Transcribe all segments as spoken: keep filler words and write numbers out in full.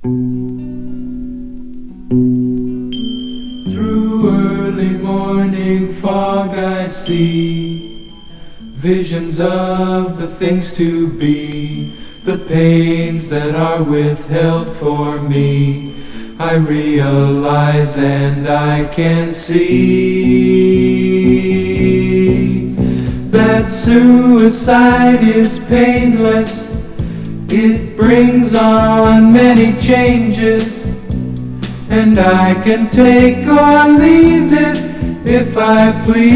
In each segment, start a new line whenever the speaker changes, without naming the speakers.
Through early morning fog I see visions of the things to be, the pains that are withheld for me. I realize and I can see that suicide is painless. It brings on many changes, and I can take or leave it if I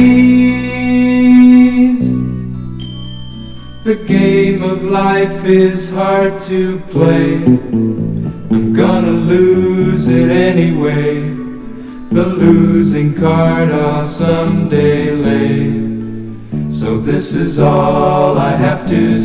please. The game of life is hard to play. I'm gonna lose it anyway. The losing card I'll someday lay. So this is all I have to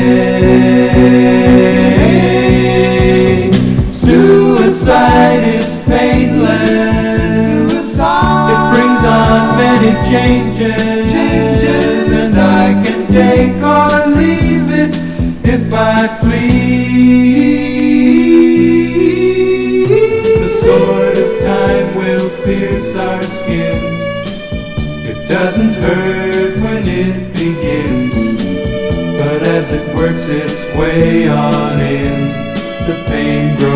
say. Suicide is painless. Suicide. It brings on many changes. Changes. And I can take or leave it if I please. The sword of time will pierce our skins. It doesn't hurt when it begins, but as it works its way on in, the pain grows.